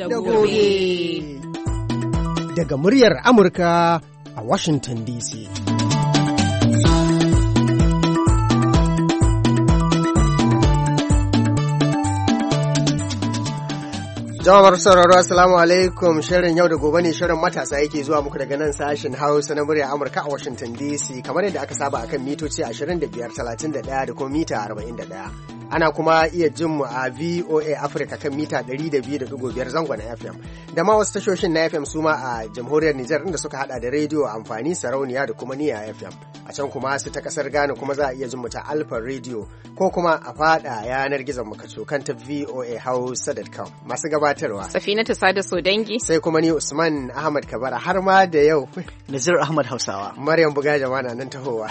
da gobe. Daga muryar Amurka a Washington DC. Jama'a sauraro assalamu alaikum, shirin yau da gobe ne, shirin matasa yake zuwa muku daga nan sashen Hausa na murya Amurka a Washington DC, kamar yadda aka saba akan mitoci 25, 31 da kuma mita 41. Ana kuma iya jin mu a VOA Africa kan mita 102.5 zangon FM, da ma wasu tashoshin na FM suma a jamhuriyar Nijar inda suka hada da rediyo amfani, sarauniya da kuma niya FM. A can kuma su ta kasar Ghana kuma za a iya jin mu ta Alpha Radio ko kuma a fada yanar gizon mu kaco kan ta voahausa.com. Masu gabatarwa Safinatu Sada Sodangi, sai kuma ni Usman Ahmad Kabara, har ma da yau Nazir Ahmad Hausawa, Maryam Buga jama'a nan tahowa.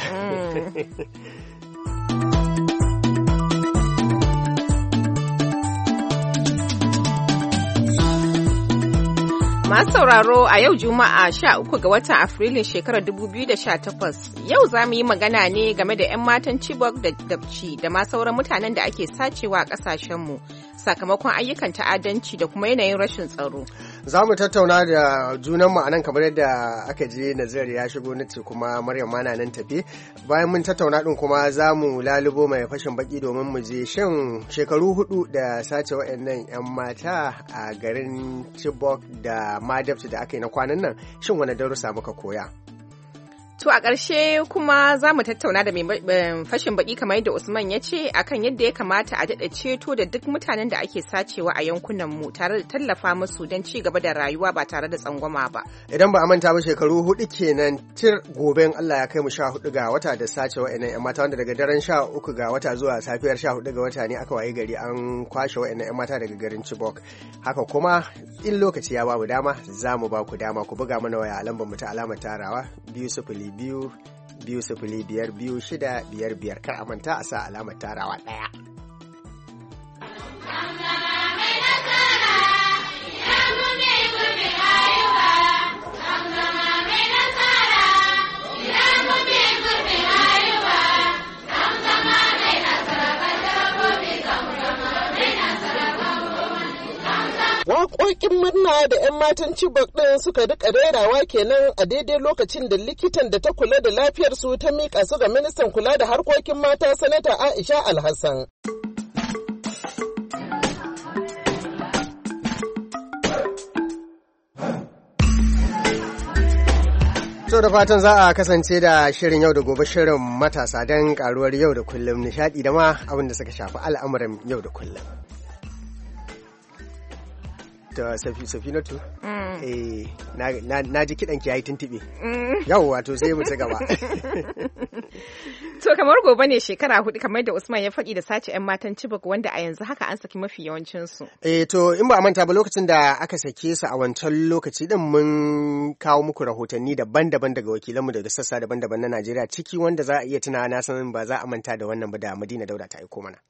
Masu sauraro, a yau Juma'a 13 ga watan Afrilun shekarar 2018, yau za mu yi magana ne game da 'yan matan Chibok da Dabci da ma sauran mutanen da ake sacewa a ƙasashenmu sakamakon ayyukan ta'addanci da kuma yanayin rashin tsaro. Za mu tattauna da junanmu a nan kamar yadda aka je Nazir ya shigo na ce kuma Maryam ma na nan tafi. Bayan mun tattauna din kuma za mu lalubo mai fashin baki domin mu je shin shekaru 4 da sace waɗannan 'yan mata a garin Chibok da Madabci da aka yi na kwanan nan, shin wani darussa muka koya? To a ƙarshe kuma za mu tattauna da mai fashin baki kamar yadda Usman ya ce akan yadda ya kamata a daɗa ceto da duk mutanen da ake sacewa a yankunanmu tare da tallafa musu don ci gaba da rayuwa ba tare da tsangwama ba. Idan ba a manta ba shekaru 4 kenan tir goben Allah ya kai mu 14 ga wata da sace wa'annan 'yan mata, wanda daga daren 13 ga wata zuwa safiyar 14 ga wata ne aka waye gari an kwashe wa'annan 'yan mata daga garin Chibok. Haka kuma in lokaci ya ba mu dama za mu ba ku dama ku buga mana waya a lambar mu ta alamar tarawa 2-0-5-2-0-5-2-6-5-5, kar a manta a sa alamar tarawa 1. Waƙoƙin murna da 'yan matan Chibok ɗin suka rika rerawa kenan a daidai lokacin da likitan da ta kula da lafiyarsu ta miƙa su ga ministan kula da harkokin mata Sanata Aisha Alhassan. To da fatan za a kasance da shirin yau da gobe, shirin matasa don karuwar yau da kullum, nishadi da ma abin da suka shafi al'amuran yau da kullum. Ta Safinatu? Na ji kiɗanki ya yi tuntuɓe. Yau wato sai mu ci gaba. To kamar gobe ne shekara 4 kamar da Usman ya faɗi da sace 'yan matan Chibok, wanda a yanzu haka an saki mafi yawancinsu. To in ba a manta ba, lokacin da aka sake su a wancan lokaci din mun kawo muku rahotanni daban-daban daga wakilanmu daga sassa daban-daban na Najeriya, ciki wanda za a iya tunawa, na san ba za a manta da wannan ba, da Madina Dauda ta aiko mana.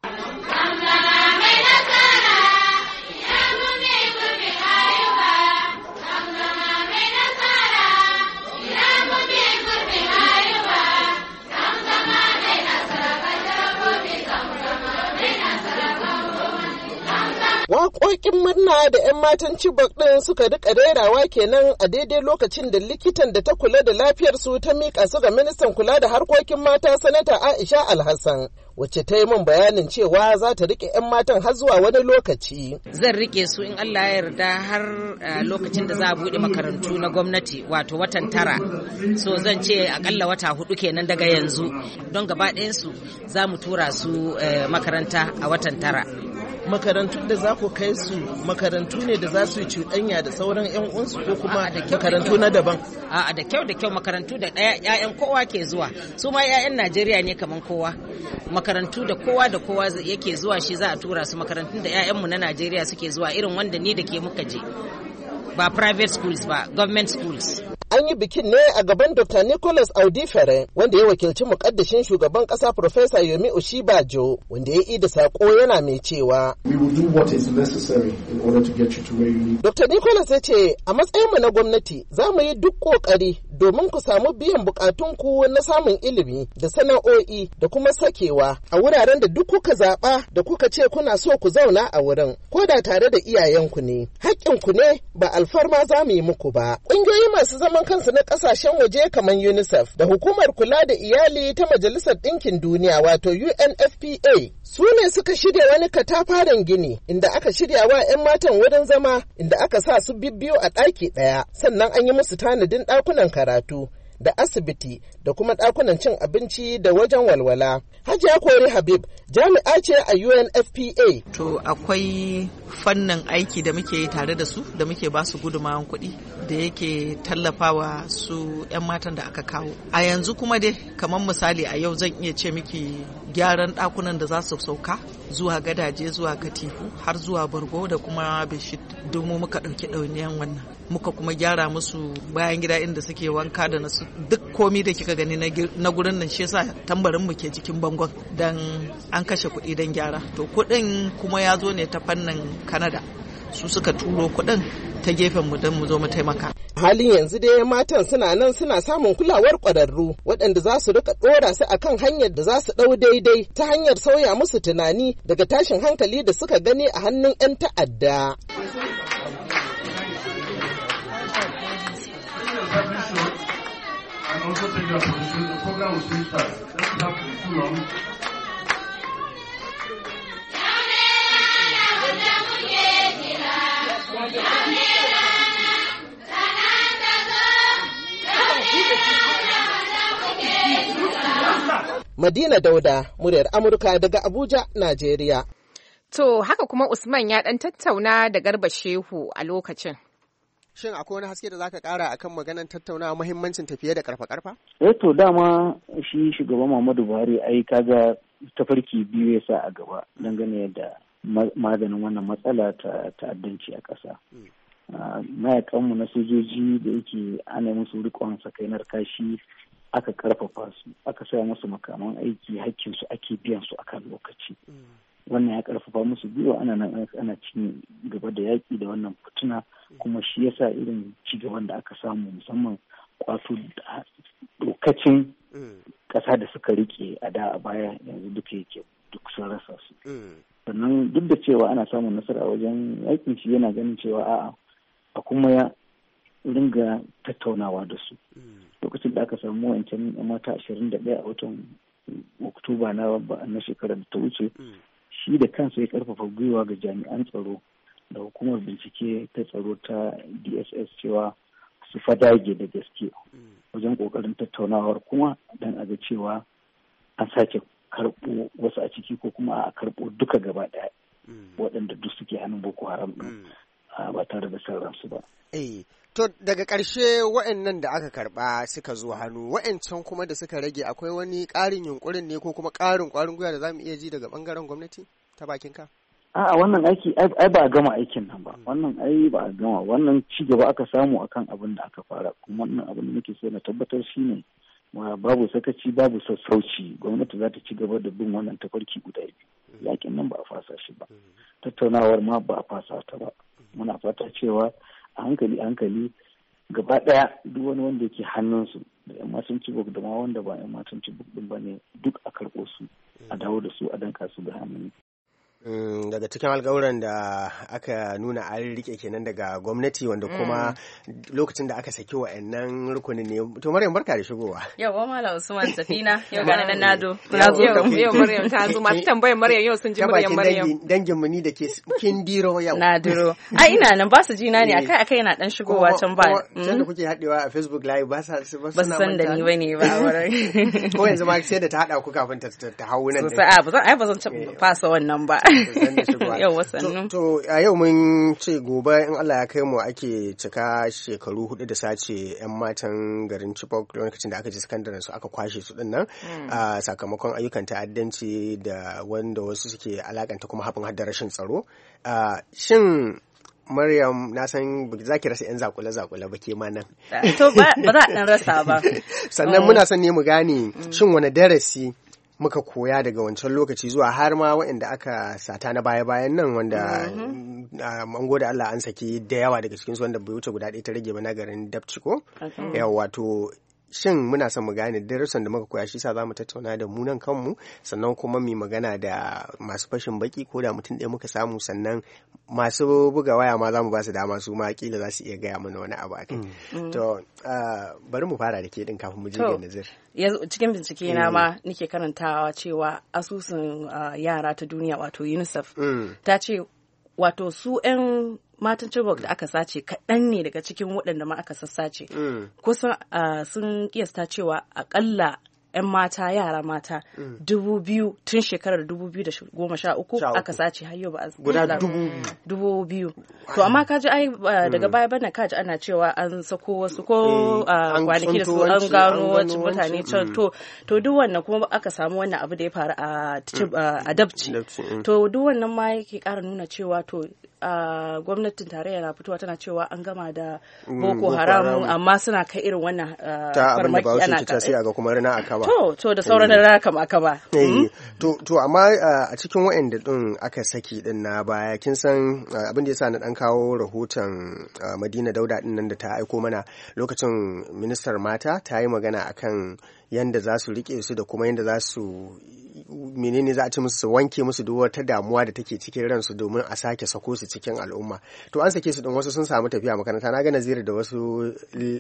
Waƙoƙin murna da 'yan matan Chibok ɗin suka rika rerawa kenan a daidai lokacin da likitan da ta kula da lafiyarsu ta miƙa su ga ministan kula da harkokin mata Sanata Aisha Alhassan, wacce ta yi min bayanin cewa za ta rike 'yan matan har zuwa wani lokaci. Zan rike su in Allah ya yarda har lokacin da za a buɗe makarantu na gwamnati, wato watan 9. So zan ce akalla wata 4 kenan daga yanzu, don gaba ɗayansu za mu tura su makaranta a watan 9. Makarantun da za ku kai su makarantu ne da za su yi cuɗanya da sauran 'yan uwansu ko kuma makarantu na daban? A'a, da kyau makarantu da ɗaya 'ya'yan kowa ke zuwa, su ma 'ya'yan Najeriya ne kaman kowa. Makarantu da kowa yake zuwa shi za a tura su, makarantun da 'ya'yanmu na Najeriya suke zuwa, irin wanda ni da ke muka je. Ba private schools ba, government schools. an yi bikin ne a gaban Dr. Nicholas Audifere wanda ya wakilci mukaddashin shugaban ƙasa Professor Yomi Oshibajo wanda ya yi da sako yana mai cewa we will do what is necessary in order to get you to where you need. Dr. Nicholas ya ce a matsayinmu na gwamnati za mu yi duk ƙoƙari domin ku samu biyan bukatunku na samun ilimi da sana'o'i da kuma sakewa a wuraren da duk kuka zaɓa da kuka ce kuna so ku zauna a wurin ko da tare da iyayenku ne. Haƙƙinku ne ba alfarma za mu yi muku ba. Ƙungiyoyi masu zaman kansu na ƙasashen waje kamar UNICEF da Hukumar Kula da Iyali ta Majalisar Ɗinkin Duniya wato UNFPA su ne suka shirya wani katafaren gini inda aka shirya wa 'yan matan wurin zama inda aka sa su bibbiyu a ɗaki ɗaya sannan an yi musu tanadin ɗakunan karatu da asibiti da kuma ɗakunan cin abinci da wajen walwala. Hajiya Kori Habib jami'a ce a UNFPA. To akwai fannin aiki da muke yi tare da su da muke ba su gudumawan kuɗi da yake tallafawa su 'yan matan da aka kawo. A yanzu kuma dai kamar misali a yau zan iya ce miki gyaran ɗakunan da za su sauka zuwa gadaje zuwa katifu har zuwa bargo da kuma bishit domin muka ɗauki ɗauniyan wannan. Muka kuma gyara musu bayan gida inda suke wanka da nasu duk komi da kika gani na gurin nan shi yasa tambarin mu ke cikin bangon dan an kashe kuɗi dan gyara. To kuɗin kuma ya zo ne ta fannin Canada. Su suka turo kuɗin ta gefen mu don mu zo mu taimaka. Halin yanzu dai matan suna nan suna samun kulawar ƙwararru waɗanda za su rika ɗora su akan hanyar da za su ɗau daidai ta hanyar sauya musu tunani daga tashin hankali da suka gani a hannun 'yan ta'adda. Madina Dauda, muryar Amurka daga Abuja, Najeriya. To haka kuma Usman ya ɗan tattauna da Garba Shehu a lokacin. Shin akwai wani haske da zaka ƙara akan maganar tattaunawa muhimmancin tafiye da karfa-karfa? To dama shi shugaban Muhammadu Buhari ai kaga tafarki biyu ya sa a gaba dangane da maganin wannan matsala ta ta'addanci a ƙasa. Mayakanmu na sojoji da yake ana musu riƙon sakainar kashi aka karfafa su aka saya musu makaman aiki hakkinsu ake biyan su akan lokaci. Wannan ya karfafa musu biyu ana cin gaba da yaƙi da wannan fituna kuma shi yasa irin ci gaban da aka samu musamman kwato da dokacin ƙasa da suka rike a da a baya yanzu duka yake duk sun rasa su. Sannan duk da cewa ana samun nasara wajen yaƙin shi yana ganin cewa a'a a kuma ya ringa tattaunawa da su. Lokacin da aka samu wancan mata 21 a watan Oktoba na shekarar da ta wuce, shi da kansa ya karfafa gwiwa ga jami'an tsaro da hukumar bincike ta tsaro ta DSS cewa su fadage da gaske wajen kokarin tattaunawar kuma don a ga cewa an sake karɓo wasu a ciki ko kuma a karɓo duka gaba ɗaya waɗanda duk suke hannun Boko Haram ɗin ba tare da san ransu ba. To daga ƙarshe waɗannan da aka karɓa suka zo hannu waɗancan kuma da suka rage akwai wani ƙarin yunkurin ne ko kuma ƙarin ƙwarin gwiwa da za mu iya ji daga ɓangaren gwamnati ta bakin ka? A'a wannan aiki ai ba a gama aikin nan ba. Wannan ai ba a gama wannan ci gaba aka samu akan abin da aka fara kuma wannan abin da nake so na tabbatar shine babu sakaci babu sassauci gwamnati za ta ci gaba da bin wannan tafarki guda biyu. Yakin nan ba a fasa shi ba. Tattaunawar ma ba a fasa ta ba. Muna fata cewa a hankali gaba ɗaya duk wani wanda yake hannunsu da 'yan matan Chibok da ma wanda ba 'yan matan Chibok ɗin ba ne duk a karɓo su a dawo da su a danka su da hannun. Daga cikin alƙawuran da aka nuna an rike kenan daga gwamnati wanda kuma lokacin da aka saki wa'annan rukunin ne. To Maryam barka da shigowa. Yau Malam Usman Safina yau ga nan Nado. Yau Maryam ta zo masu tambayar Maryam yau sun ji muryar Maryam. Dangin mu ni da ke kin diro yau. Nadiro. Ai ina nan ba su ji na ne akai yana dan shigowa can ba. Can da kuke hadewa a Facebook live ba sa san da ni bane ba wurin. Ko yanzu ma sai da ta hada ku kafin ta hawo nan. Sosai ba zan fasa wannan ba. Yau wasannin. To a yau mun ce gobe in Allah ya kai mu ake cika shekaru 4 da sace 'yan matan garin Chibok lokacin da aka je sakandaren su aka kwashe su din nan sakamakon ayyukan ta'addanci da wanda wasu suke alakanta kuma haɓin hadda rashin tsaro. Shin Maryam na san za ki rasa 'yan zakule-zakule ba ke ma nan. To ba za a ɗan rasa ba. Sannan muna son ne mu gane shin wani darasi muka koya daga wancan lokaci zuwa har ma waɗanda aka sata na baya-bayan nan wanda an gode Allah an saki da yawa daga cikinsu wanda bai wuce guda ɗaya ta rage ba na garin Dabci ko? Wato shin muna son mu gane darussan da muka koya shi sa za mu tattauna da mu nan kanmu sannan kuma mu magana da masu fashin baki ko da mutum ɗaya muka samu sannan masu buga waya ma za mu ba su dama su ma kila za su iya gaya mana wani abu akai. To bari mu fara da ke din kafin mu je ga Nazir. Cikin bincike na ma nake karantawa cewa asusun yara ta duniya wato UNICEF ta ce wato su 'yan matan Chibok da aka sace kaɗan ne daga cikin waɗanda ma aka sassace. Kusan sun kiyasta cewa akalla 'yan mata yara mata 2,000 tun shekarar 2013 aka sace har yau ba a guda 2,000. To amma kaji ai daga baya bana kaji ana cewa an sako wasu ko kwanaki da su an gano wasu mutane can to duk wannan kuma aka samu wannan abu da ya faru a Dabci. To duk wannan ma yake ƙara nuna cewa to gwamnatin tarayya na fitowa tana cewa an gama da Boko Haram amma suna kai irin wannan farmaki ana ta sai ga kuma rana aka ba to da sauran rana kam aka ba to amma a cikin waɗanda din aka saki din na baya kin san abin da yasa na dan kawo rahoton Madina Dauda din nan da ta aiko mana lokacin ministar mata ta yi magana akan yanda za su rike su da kuma yanda za su menene za a ci musu su wanke musu duk wata damuwa da take cikin ransu domin a sake sako su cikin al'umma. To an sake su din wasu sun samu tafiya makaranta na ga Nazira da wasu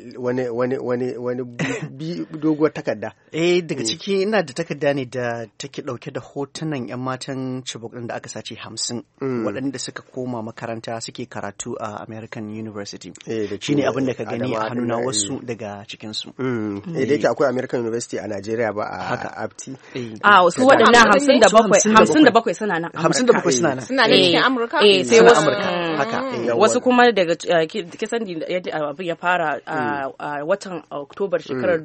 wani doguwar takarda. Daga ciki ina da takarda ne da take dauke da hotunan 'yan matan Chibok din da aka sace 50 waɗanda suka koma makaranta suke karatu a American University. Shine abin da ka gani a hannuna wasu daga cikin su. Da yake akwai American University a Najeriya ba a Apti. Wasu waɗannan 57 suna nan. 57 suna nan. Suna nan cikin Amurka? Sai wasu haka. Wasu kuma daga kisan da yadda abin ya fara a watan Oktobar shekarar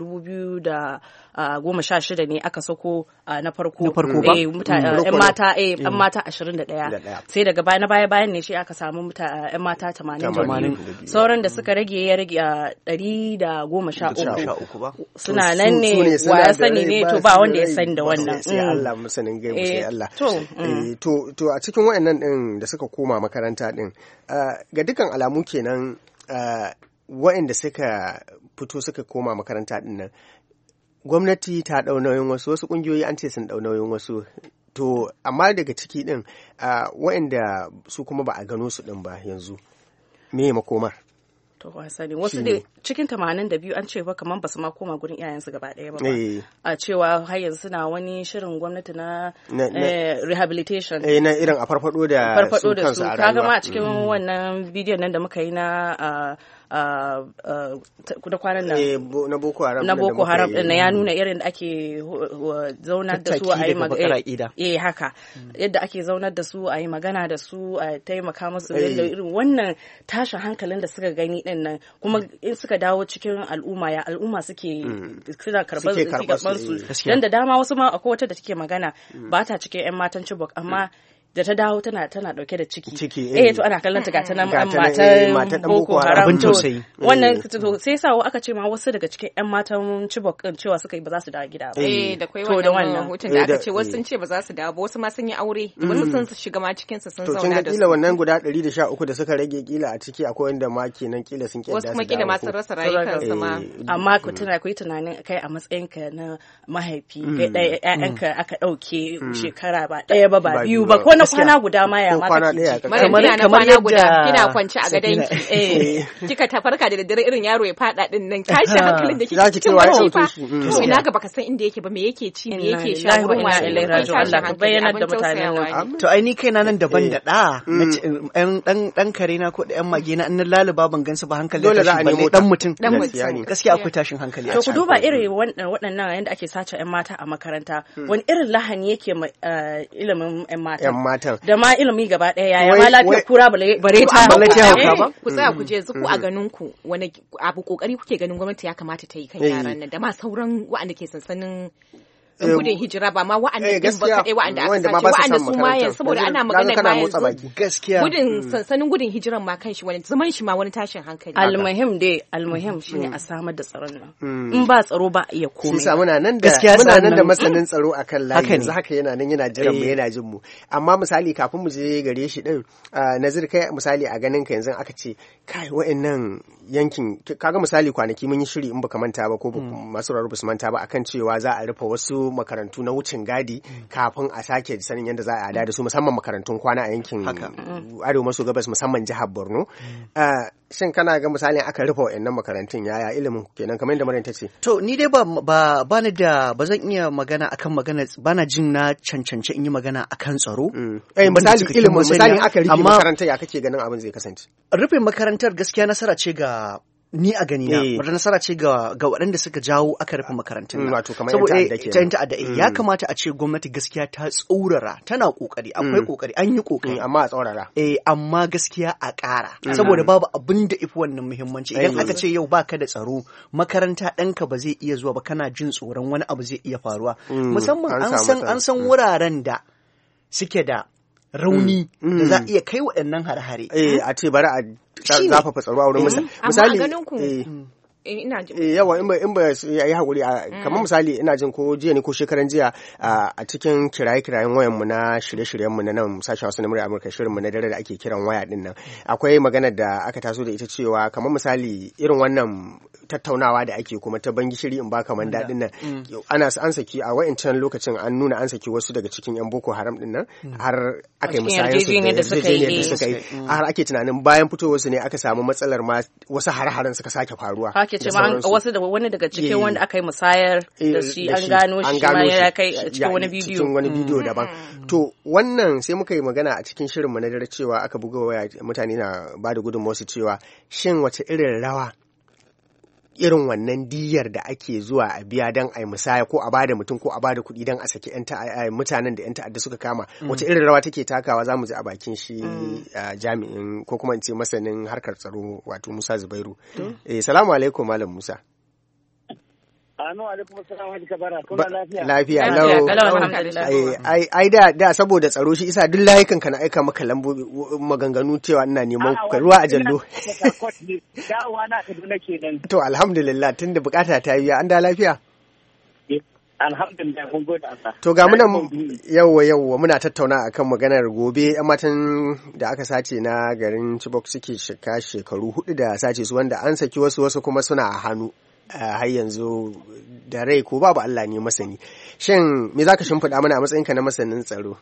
2016 ne aka sako na farko ba? ‘yan mata 21 sai daga baya ne shi aka samu ‘yan mata 80 sauran da suka rage ya rage a 113 suna nan ne wa ya sani ne to ba wanda ya sani da wannan sai Allah masanin gaibu sai Allah to a cikin wayannan din da suka koma makaranta din ga dukkan alamu kenan wayanda suka fito suka koma makaranta din nan gwamnati ta ɗau nauyin wasu ƙungiyoyi an ce sun ɗau nauyin wasu to amma daga ciki ɗin waɗanda su kuma ba a gano su ɗin ba yanzu me makomar to wasa ne wasu da cikin 82 an ce ba kamar ba su ma koma gurin iyayensu gaba ɗaya ba a cewa har yanzu suna wani shirin gwamnati na rehabilitation na irin a farfado da su kansu a rayuwa kaga ma a cikin wannan bidiyon nan da muka yi na da kwanan nan na Boko Haram din ya nuna irin da ake zaunar da su a yi magana haka yadda ake zaunar da su a yi magana da su a taimaka musu da irin wannan tashin hankalin da suka gani din nan kuma in suka dawo cikin al'umma suke suna karɓar su dan da dama wasu ma akwai wata da take magana ba ta cikin 'yan matan Chibok amma da ta dawo tana dauke da ciki to ana kallon ta ga ta nan matan Boko Haram to wannan to sai sawo aka ce ma wasu daga cikin ƴan matan Chibok din cewa suka yi ba za su dawo gida ba da kai wannan hutun da aka ce wasu sun ce ba za su dawo ba wasu ma sun yi aure wasu sun shiga ma cikin su sun zauna da su to kila wannan guda 113 da suka rage kila a ciki akwai wanda ma kenan kila sun kiyar da su wasu kuma kila ma sun rasa rayukansu ma amma ku yi tunanin kai a matsayinka na mahaifi kai ɗaya ƴaƴanka aka ɗauke shekara ba ɗaya ba biyu ba ko na kwana guda ma ya mata kiji kamar yadda kina kwance a gadonki kika ta farka da daddare irin yaro ya fada din nan tashi hankalin da kike cikin barci fa to ina ga baka san inda yake ba me yake ci me yake sha ruwan wa Allah ka bayyana da mutane to ai ni kaina nan daban da dan kare na ko da yan mage na annan laluba ban gansu ba hankali dole za a nemo dan mutum gaskiya akwai tashin hankali to ku duba irin waɗannan yanda ake sace yan mata a makaranta wani irin lahani yake ilimin yan mata da ma ilimi gaba ɗaya yaya ma lafiyar kura bare ta ku tsaya ku je zuku a ganin ku wani abu kokari kuke ganin gwamnati ya kamata ta yi kan yaran nan da ma sauran waɗanda ke sansanin gudun hijira ba ma wa'annan din ba kadai wa'anda aka sace wa'anda su ma saboda ana magana ma yanzu gudun sansanin gudun hijiran ma kanshi wani zaman shi ma wani tashin hankali. Almuhim shine a samar da tsaron nan. In ba tsaro ba iya komai. Sai muna nan da masanin tsaro akan layi yanzu haka yana nan yana jiran mu yana jin mu. Amma misali kafin mu je gare shi din Nazir kai misali a ganin ka yanzu aka ce kai wa'annan yankin kaga misali kwanaki mun yi shiri in baka manta ba ko masu rarrabu su manta ba akan cewa za a rufe wasu makarantu na wucin gadi kafin a sake sanin yadda za a da su musamman makarantun kwana a yankin arewa maso gabas musamman jihar Borno. Shin kana ga misali aka rufe wa'annan makarantun yaya ilimin kenan kamar yadda Maryam ta ce? To ni dai ba zan iya magana akan magana bana jin na cancanci in yi magana akan tsaro. Misali ilimin misali aka rufe makarantar ya kake ganin abin zai kasance? Rufe makarantar gaskiya nasara ce ga ni a gani na wata nasara ce ga waɗanda suka jawo aka rufe makarantun nan saboda ta ta'adda ya kamata a ce gwamnati gaskiya ta tsaurara tana kokari akwai kokari an yi kokari amma a tsaurara amma gaskiya a ƙara saboda babu abin da ifi wannan muhimmanci idan aka ce yau baka da tsaro makaranta ɗanka ba zai iya zuwa ba kana jin tsoron wani abu zai iya faruwa musamman an san wuraren da suke da rauni da za a iya kai waɗannan hare-hare a ce bari a zafafa tsaro a wurin misali yawa in ba yi haƙuri kamar misali ina jin ko jiya ne ko shekaran jiya a cikin kirayen wayanmu na shirye-shiryenmu na nan sashen wasu na murya Amurka shirinmu na dare da ake kiran waya din nan akwai magana da aka taso da ita cewa kamar misali irin wannan tattaunawa da ake kuma ta bangi shiri in ba kaman daɗin nan an saki a wa'incan lokacin an nuna an saki wasu daga cikin yan Boko Haram din nan har aka yi musayar su da suka yi har ake tunanin bayan fitowar su ne aka samu matsalar ma wasu har-haren suka sake faruwa ake ce ma wasu da wani daga cikin wanda aka yi musayar da shi an gano shi ma ya kai cikin wani bidiyo daban to wannan sai muka yi magana a cikin shirin mu na dare cewa aka buga waya mutane na ba da gudunmawa su cewa shin wace irin rawa irin wannan diyar da ake zuwa a biya don a yi musaya ko a bada mutum ko a bada kuɗi don a saki mutanen da 'yan ta'adda suka kama wace irin rawa take takawa za mu ji a bakin shi jami'in ko kuma in ce masanin harkar tsaro wato Musa Zubairu. Salamu alaikum Malam Musa. Anu alaikum assalam Haji Kabara kuna lafiya? Lafiya lau. Ai da saboda tsaro shi isa duk layukan ka na aika maka maganganu cewa ina neman ruwa a jallo. Dawowa na Kaduna kenan. To alhamdulillah tunda bukata ta yi an da lafiya. Alhamdulillah mun gode Allah. To ga muna yawwa muna tattauna akan maganar gobe yan matan da aka sace na garin Chibok suke shekaru 4 da sace su wanda an saki wasu kuma suna a hannu. Har yanzu da rai ko babu Allah ne masani. Shin me zaka shimfiɗa mana a matsayinka na masanin tsaro?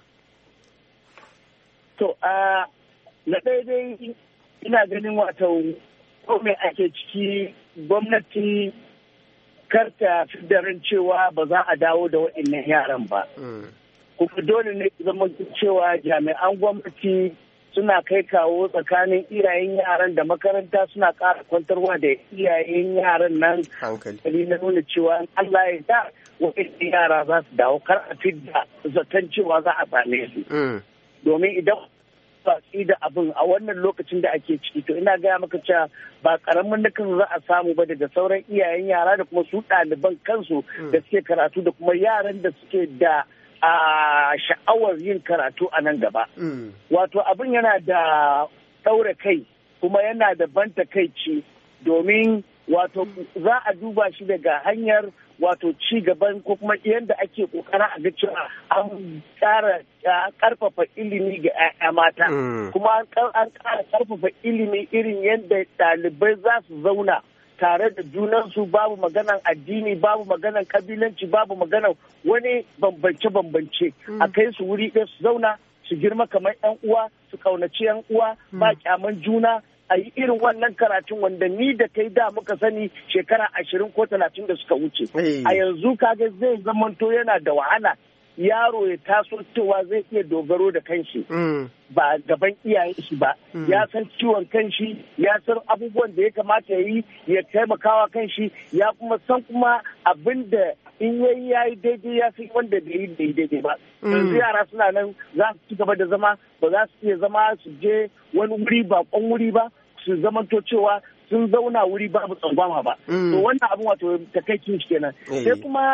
To na daidai ina ganin wato ko me ake ciki gwamnati karta fidarin cewa ba za a dawo da waɗannan yaran ba. Kuma dole ne zama cewa jami'an gwamnati suna kai kawo tsakanin iyayen yaran da makaranta suna ƙara kwantarwa da iyayen yaran nan hankali na nuna cewa Allah ya da waɗannan yara za su dawo kar a fidda zaton cewa za a same su. Domin idan ba su da abin a wannan lokacin da ake ciki to ina gaya maka cewa ba karamin nakan za a samu ba daga sauran iyayen yara da kuma su ɗaliban kansu da suke karatu da kuma yaran da suke da a sha'awar yin karatu a nan gaba. Wato abin yana da ɗaure kai kuma yana da ban takaici domin wato za a duba shi daga hanyar wato ci gaban ko kuma yadda ake kokarin a ga cewa an ƙara ƙarfafa ilimi ga 'ya'ya mata kuma an ƙara ƙarfafa ilimi irin yadda ɗalibai za su zauna tare da junansu babu maganan addini babu maganan kabilanci babu maganan wani bambance-bambance a kai su wuri ɗaya su zauna su girma kamar 'yan uwa su kaunaci 'yan uwa ba kyaman juna a yi irin wannan karatun wanda ni da kai da muka sani shekara 20 ko 30 da suka wuce a yanzu kaga zai zamanto yana da wahala yaro ya taso cewa zai iya dogaro da kanshi ba gaban iyayen shi ba ya san ciwon kanshi ya san abubuwan da ya kamata ya yi ya taimakawa kanshi ya kuma san kuma abin da in yayi daidai ya fi wanda da yi daidai ba yanzu yara suna nan za su ci gaba da zama ba za su iya zama su je wani wuri bakon wuri ba su zamanto cewa sun zauna wuri babu tsangwama ba to wannan abin wato takaicin shi kenan sai kuma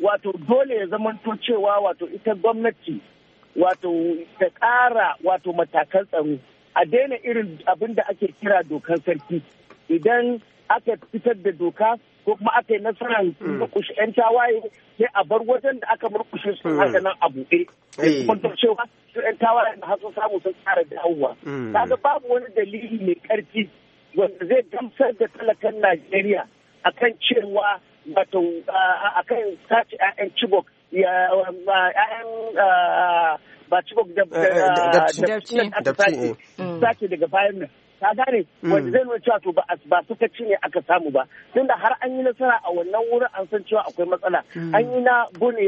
wato dole ya zamanto cewa wato ita gwamnati wato ta ƙara wato matakan tsaro, a daina irin abin da ake kira dokar sarki. Idan aka fitar da doka ko kuma aka yi nasarar murkushe 'yan tawaye, sai a bar wajen da aka murkushe su haka nan a buɗe. Kuma cewa su 'yan tawaye da hasu samu sun tsara dawowa. Kaga babu wani dalili mai ƙarfi wanda zai gamsar da talakan Najeriya akan cewa wato akan sace 'ya'yan Chibok, 'ya'yan ba Chibok da sace daga bayan nan. Ka gane wanda zai nuna cewa to ba suka ci ne aka samu ba, tunda har an yi nasara a wannan wurin an san cewa akwai matsala. An yi na bune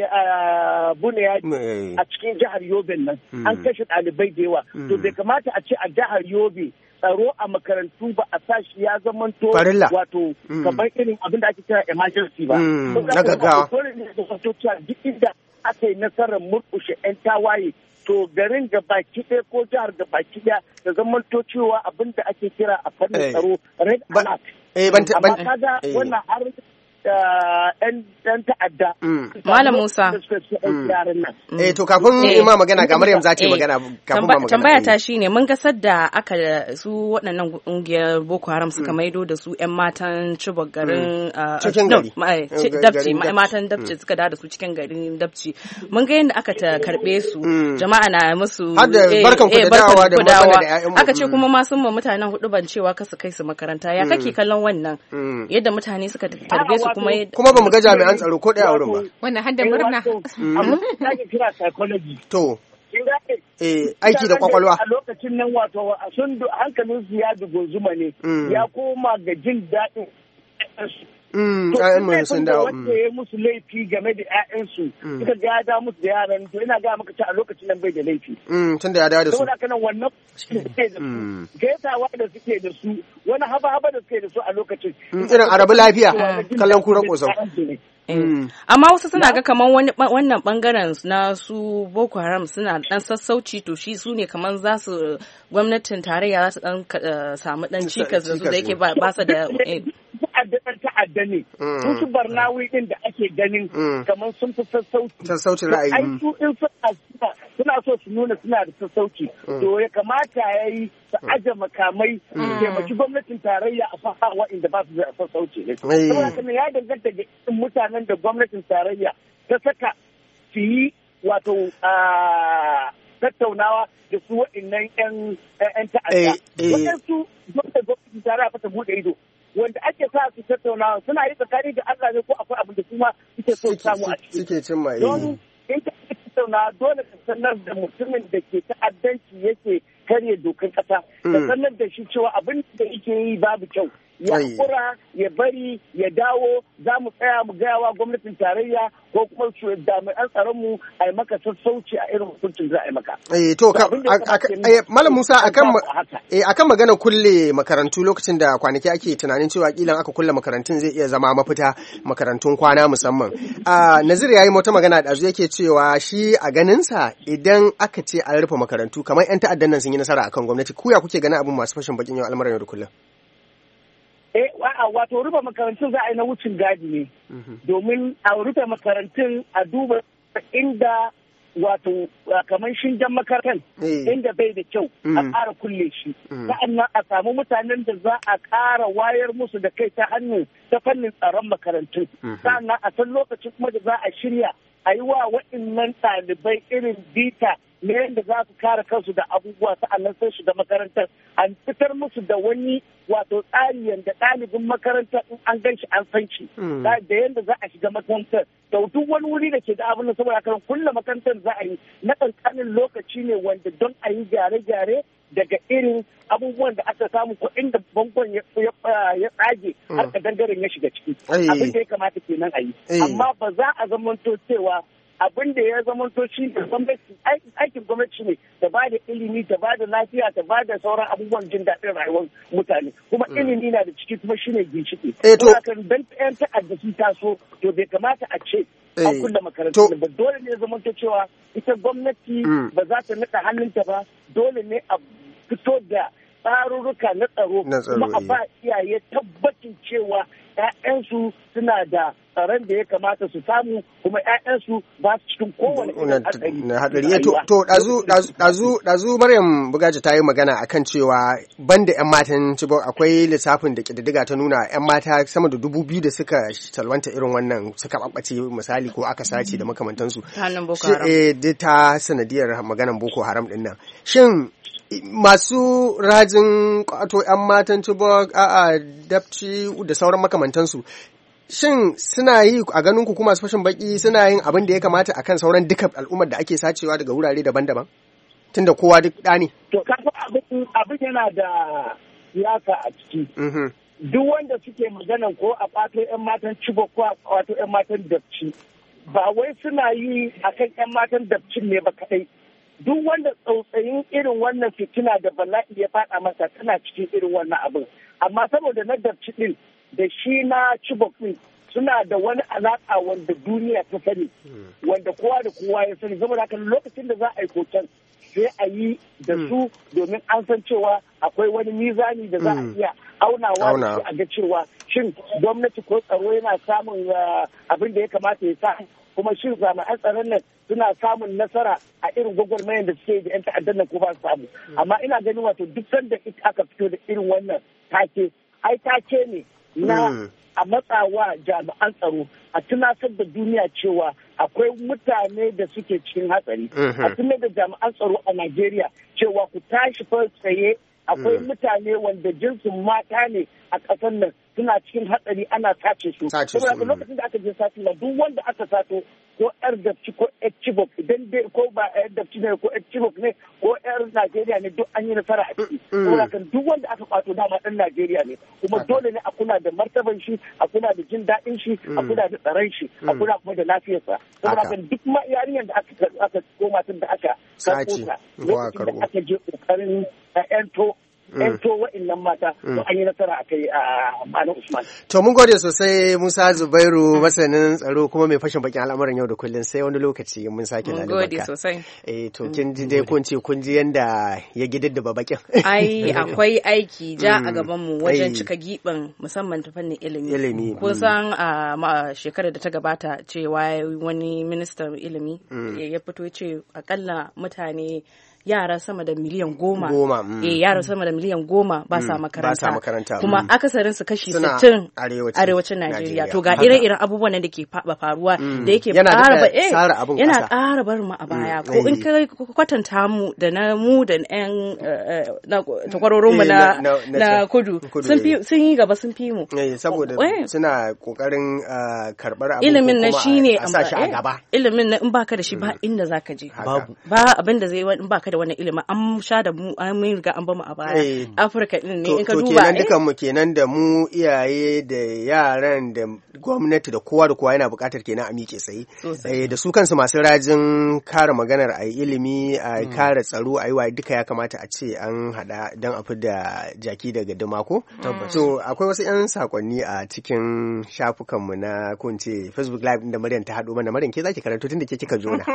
a cikin jihar Yobe nan an kashe ɗalibai da yawa, to bai kamata a ce a jihar Yobe tsaro a makarantu ba a sashi ya zamanto wato kamar irin abin da ake kira emergency ba. Na gaggawa. Duk inda aka yi nasarar murƙushe 'yan tawaye, to garin ga baki ɗaya ko jihar ga baki ɗaya da zamanto cewa abin da ake kira a fannin tsaro red alert. Amma kaga wannan har ɗan ta'adda. Malam Musa. To kafin ima magana ga Maryam za ta yi magana kafin ba magana. Tambaya ta shine mun ga sadda aka su waɗannan ƙungiyar Boko Haram suka maido da su 'yan matan Chibok garin cikin gari. Dabci, matan Dabci suka da su cikin garin Dabci. Mun ga yadda aka ta karɓe su, jama'a na musu barkan ku da dawowa da magana da ƴaƴan mu. Aka ce kuma ma sun ma mutanen hudu ban cewa kasu kai su makaranta. Ya kake kallon wannan? Yadda mutane suka tarbe su kuma ba mu ga jami'an tsaro ko ɗaya a wurin ba. Wannan hadda murna. Amma ta ke kira psychology. To. Aiki da kwakwalwa. A lokacin nan wato sun hankalin su ya dugunzuma ne. Ya koma ga jin daɗin. ƴaƴan mu sun dawo. Wanda ya musu laifi game da ƴaƴansu suka ga ya da musu da yaran, to ina ga maka a lokacin nan bai da laifi. Tunda ya dawo da su. Saboda kana wannan gaisawa da suke da su, wani haba da suke da su a lokacin. Irin arabu lafiya kallon kura kosau. Amma wasu suna ga kamar wannan bangaren na su Boko Haram suna dan sassauci, to shi su ne kamar za su gwamnatin tarayya za su dan samu dan cikas da su da yake ba su da ta'adda ne. Su Barnawi din da ake ganin kamar sun fi sassauci ra'ayi. Ai su din suna so su nuna suna da sassauci. To ya kamata yayi su aje makamai taimaki gwamnatin tarayya a faha wa'inda ba su da sassauci ne. Saboda haka ya danganta ga mutanen da gwamnatin tarayya ta saka su yi wato tattaunawa da su wa'innan 'yan ta'adda. Waɗansu gwamnatin tarayya ta buɗe ido. Wanda ake sa su tattaunawa suna yi tsakani da Allah ne ko akwai abin da kuma suke so samu a ciki. Suke cin mai. Don in ka tattaunawa dole ka sanar da mutumin da ke ta'addanci yake karya dokar kasa. Ka sanar da shi cewa abin da yake yi babu kyau. Ya kura, ya bari, ya dawo, za mu tsaya mu gaya wa gwamnatin tarayya ko kuma jami'an tsaronmu a yi maka sassauci a irin hukuncin za a yi maka. Malam Musa akan magana kulle makarantu lokacin da kwanaki ake tunanin cewa kilan aka kulle makarantun zai iya zama mafita, makarantun kwana musamman. Nazir ya yi wata magana da yake cewa shi a ganinsa idan aka ce an rufe makarantu kamar 'yan ta'addan nan sun yi nasara akan gwamnati, kuya kuke ganin abin masu fashin bakin yau al'amuran yau da kullum? Wato rufe makarantun za a yi na wucin gadi ne, domin a rufe makarantun a duba inda wato kamar shingen makarantar inda bai da kyau a ƙara kulle shi. Sa'annan a samu mutanen da za a ƙara wayar musu da kai ta fannin tsaron makarantun. Sa'annan a san lokacin kuma da za a shirya a yi wa waɗannan ɗalibai irin bita na yadda za su kare kansu da abubuwa sa'annan sun shiga makarantar, an fitar musu da wani wato tsari yadda ɗalibin makarantar in an gan shi an san shi da yadda za a shiga makarantar da duk wani wuri da ke da abin da saboda kan kulle makarantar za a yi na ƙanƙanin lokaci ne wanda don a yi gyare-gyare daga irin abubuwan da aka samu ko inda bangon ya tsage har da dangaren ya shiga ciki abin da ya kamata kenan a yi, amma ba za a zamanto cewa abin da ya zamanto shi ne gwamnati, aikin gwamnati ne ta ba da ilimi, ta ba da lafiya, ta ba da sauran abubuwan jin daɗin rayuwar mutane, kuma ilimi na da ciki kuma shi ne ginshiki. Kuma kan dan ƴan ta'adda su taso to bai kamata a ce an kulle makarantu ba, dole ne zamanto cewa ita gwamnati ba za ta naɗa hannunta ba, dole ne a fito da tsarurruka na tsaro kuma a ba iyaye tabbacin cewa 'ya'yansu suna da tsaron da ya kamata su samu kuma 'ya'yansu ba su cikin kowane haɗari. To ɗazu Maryam Bugaji ta yi magana akan cewa banda 'yan matan Chibok akwai lissafin da ƙididdiga ta nuna 'yan mata sama da 2,000 da suka salwanta irin wannan suka ɓaɓɓace misali ko aka sace da makamantansu. Ta sanadiyar maganan Boko Haram ɗin nan. Shin masu rajin kwato 'yan matan Chibok Dapchi da sauran makamantansu shin suna yi a ganin ku kuma fashin baki suna yin abin da ya kamata akan sauran duka al'ummar da ake sacewa daga wurare daban-daban tunda kowa duk ɗa ne? To kafa abin yana da siyasa a ciki. Duk wanda suke magana ko a kwato 'yan matan Chibok ko a kwato 'yan matan Dapchi ba wai suna yi akan 'yan matan Dapchi ne ba kadai. Duk wanda tsautsayin irin wannan fitina da bala'i ya faɗa masa tana cikin irin wannan abin. Amma saboda na Dapchi ɗin da shi na Chibok ɗin suna da wani alaƙa wanda duniya ta sani, wanda kowa da kowa ya sani. Saboda haka lokacin da za a yi hoton sai a yi da su domin an san cewa akwai wani mizani da za a iya aunawa da a ga cewa shin gwamnati ko tsaro yana samun abin da ya kamata ya sa kuma shin jami'an tsaron nan suna samun nasara a irin gwagwarmayar da suke da 'yan ta'addan nan ko ba su samu. Amma ina ganin wato duk sanda aka fito da irin wannan take ne na a matsawa jami'an tsaro a tunasar da duniya cewa akwai mutane da suke cikin hatsari. A tunar da jami'an tsaro a Najeriya cewa ku tashi fa tsaye akwai mutane wanda jinsin mata ne a ƙasar nan suna cikin hatsari ana sace su. Saboda lokacin da aka je sati na duk wanda aka sato ko yar Dapchi ko yar Chibok idan dai ko ba yar Dapchi ne ko yar Chibok ne ko yar Najeriya ne duk an yi nasara a ciki. Saboda kan duk wanda aka kwato dama ɗan Najeriya ne kuma dole ne a kula da martaban shi, a kula da jin daɗin shi, a kula da tsaron shi, a kula kuma da lafiyarsa. Saboda kan duk ma yarinyar da aka koma tun da aka karɓo ta lokacin da aka je ƙoƙarin ‘yanto wa'innan mata to an yi nasara a kai a Malam Usman. To mun gode sosai Musa Zubairu masanin tsaro kuma mai fashin bakin al'amuran yau da kullum sai wani lokaci mun sake lalubaka. Mun gode sosai. To kin ji dai kun ji yanda ya gididdaba bakin. Ai akwai aiki a gaban mu wajen cika giɓin musamman ta fannin ilimi. Kun san a shekarar da ta gabata cewa wani ministan ilimi ya fito ce akalla mutane yara sama da miliyan 10 yara sama da miliyan 10 ba sa makaranta kuma akasarin su kashi 60 arewacin Najeriya. To ga ire-iren abubuwan da ke faruwa da yake yana ƙara bar mu a baya ko in ka kwatanta mu da mu da ƴan takwarorin mu na kudu sun yi gaba sun fi mu saboda suna kokarin karbar abu ilimin na shine a sashi a gaba. Ilimin na in baka da shi ba inda zaka je ba abin da zai in baka da wani ilimi an sha da mu an mun riga an bamu a baya. Afirka din ne in ka duba kenan dukan mu kenan da mu iyaye da yaran da gwamnati da kowa yana buƙatar kenan a miƙe tsaye da su kansu masu rajin kare maganar a ilimi a kare tsaro a yi wa duka ya kamata a ce an haɗa don a fi da jaki daga dumako. To akwai wasu 'yan sakonni a cikin shafukanmu na ko in ce Facebook Live da Maryam ta haɗo mana. Maryam ke zaki karanto tun da ke kika jona.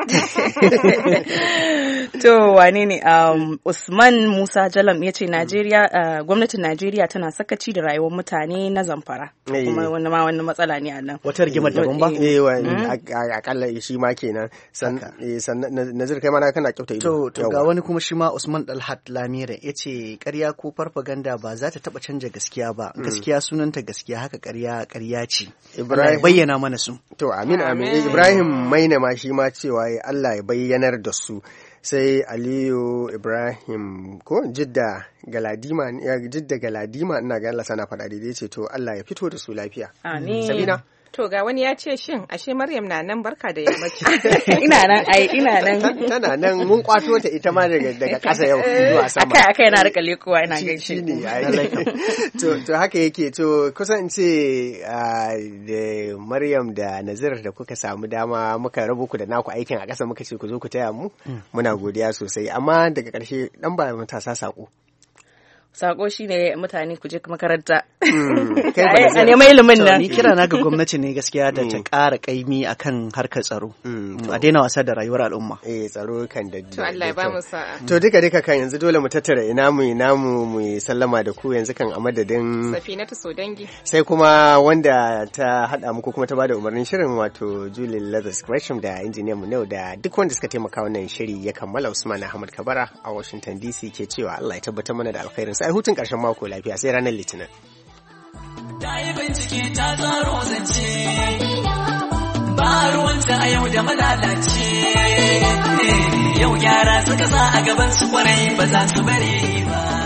To wane ne Usman Musa Jalam ya ce gwamnatin Najeriya tana sakaci da rayuwar mutane na Zamfara. Kuma wani matsala ne a nan. Wata rigimar daban ba? Akalla shi ma kenan. Nazir kai mana kana kyauta ido. To ga wani kuma shi ma Usman Dalhat Lamira ya ce ƙarya ko farfaganda ba za ta taɓa canja gaskiya ba. Gaskiya sunanta gaskiya haka ƙarya ce. Ibrahim bayyana mana su. To amin. Ibrahim Maina ma shi ma cewa Allah ya bayyanar da su. Sai Aliyu Ibrahim ko Jidda Galadima ina ga Allah sana faɗa daidai ce to Allah ya fito da su lafiya. Amin. Sabina. To ga wani ya ce shin ashe Maryam na nan barka da yammaci. Ina nan. Tana nan mun kwato ta ita ma daga ƙasa yau zuwa sama. Akai yana rika lekowa ina gaishe. To haka yake to kusan ce da Maryam da Nazir da kuka samu dama muka rabu ku da naku aikin a ƙasa muka ce ku zo ku taya mu. Muna godiya sosai amma daga ƙarshe dan ba matasa sako. sako shine mutane ku je makaranta a nema ilimin nan. Ni kira na ga gwamnati ne gaskiya da ta ƙara kaimi akan harkar tsaro, a daina wasa da rayuwar al'umma. Tsaro kan da to Allah ya ba mu sa'a. To duka kan yanzu dole mu tattara ina mu sallama da ku yanzu kan a madadin Safinatu Sodangi, sai kuma wanda ta hada muku kuma ta bada umarnin shirin wato Julie Lazarus Gresham da injiniyan mu ne da duk wanda suka taimaka wannan shiri ya kammala. Usman Ahmad Kabara a Washington DC ke cewa Allah ya tabbatar mana da alkhairin sa. Ai hutun karshen mako lafiya sai ranar Litinin. Ta yi bincike ta tsaro zance ba ruwanta a yau da malalace, yau gyara suka sa a gaban su kwarai ba za su bari ba.